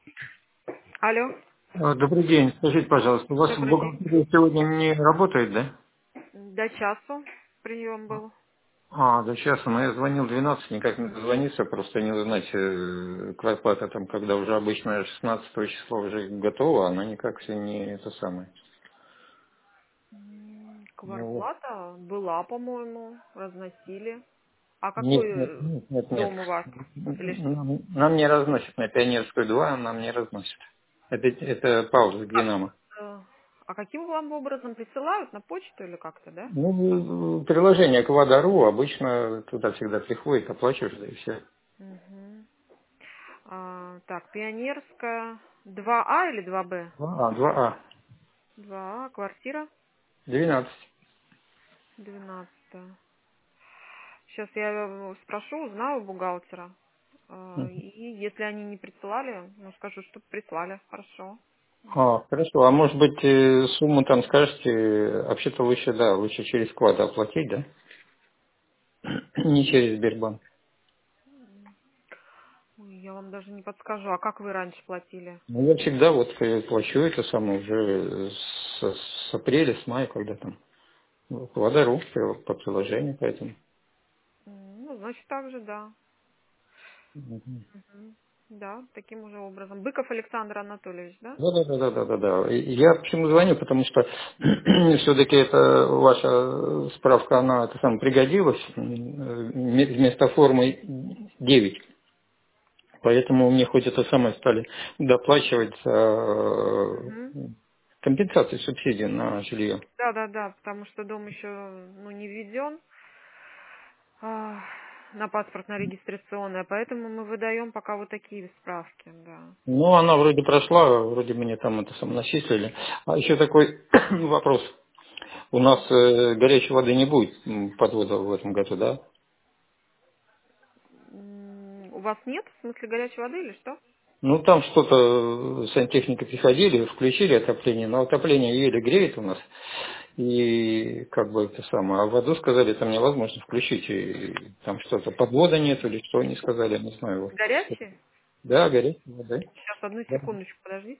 Алло, Добрый день. Скажите, пожалуйста, у вас добрый день. бухгалтерия сегодня не работает, да? До часу прием был. До часа, но я звонил 12, никак не дозвониться, просто не узнать, квартплата там, когда уже обычно 16 числа уже готова, она никак все не это самое. Ну, вот. Кварплата была, по-моему, разносили. А какой Нет, нет, нет, нет, нет. дом у вас? Или Нам не разносят, на Пионерскую 2 нам не разносят. Это пауза к Динамо. а каким вам образом присылают? На почту или как-то, да? Ну, приложение Квадару обычно туда всегда приходит, оплачиваешь, да и все. Мгм. Так, Пионерская 2А или 2Б? 2А. 2А, квартира 12. 12. Сейчас я спрошу, узнаю у бухгалтера. И если они не присылали, ну скажу, что прислали. Хорошо. Да. Хорошо. А может быть, сумму там скажете, вообще-то лучше, да, лучше через вклад оплатить, да? Не через Сбербанк. Ой, я вам даже не подскажу. А как вы раньше платили? Ну, я всегда вот плачу это самое уже с апреля, с мая, когда там. Квадару по приложению, поэтому. Ну, значит, так же, да. Мгм. Мгм. Да, таким уже образом. Быков Александр Анатольевич, да? Да. И я почему звоню, потому что все-таки это ваша справка, она это сам пригодилась вместо формы 9. Поэтому мне хоть это самое стали доплачивать за Мгм. компенсацию субсидий на жилье. Да, да, да, потому что дом еще ну, не введен а, на паспортно-регистрационное, поэтому мы выдаем пока вот такие справки, да. Ну, она вроде прошла, вроде мне там это сам начислили. А еще такой вопрос. У нас горячей воды не будет подвода в этом году, да? У вас нет, в смысле, горячей воды или что? Ну, там что-то сантехники приходили, включили отопление, но отопление еле греет у нас. И как бы это самое, а воду сказали, там невозможно включить. И там что-то, подвода нет или что, они сказали, я не знаю. Вот. Горячие? Да, горячая вода. Сейчас, одну Да. секундочку, подождите.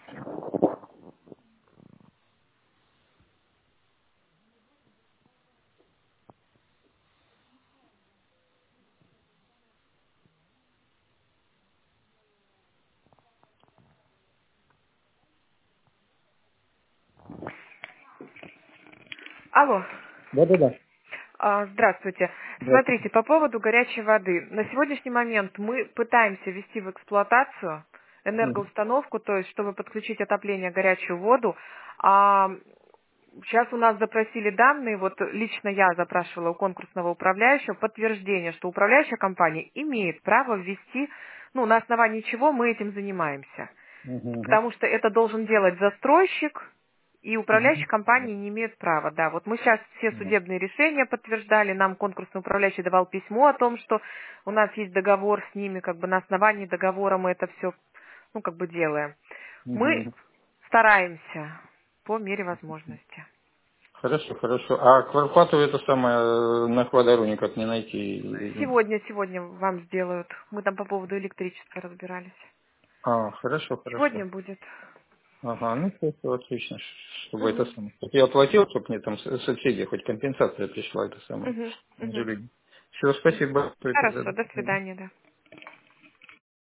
Алло. Да. Здравствуйте. Здравствуйте. Смотрите, по поводу горячей воды. На сегодняшний момент мы пытаемся ввести в эксплуатацию Мгм. энергоустановку, то есть чтобы подключить отопление, горячую воду. А сейчас у нас запросили данные, вот лично я запрашивала у конкурсного управляющего подтверждение, что управляющая компания имеет право ввести, ну, на основании чего мы этим занимаемся. Мгм. Потому что это должен делать застройщик, и управляющие Мгм. компании не имеют права. Да, вот мы сейчас все Мгм. судебные решения подтверждали, нам конкурсный управляющий давал письмо о том, что у нас есть договор с ними, как бы на основании договора мы это все, ну, как бы делаем. Мы Мгм. стараемся по мере возможности. Хорошо. А кварплату это самое на квадару никак не найти. Сегодня вам сделают. Мы там по поводу электричества разбирались. Хорошо. Сегодня будет. Ага, ну все отлично, чтобы это Мгм. самое. Чтоб я оплатил, чтобы мне там субсидия, хоть компенсация пришла, это самое. Мгм. Мгм. Все, спасибо. Хорошо, до свидания, да.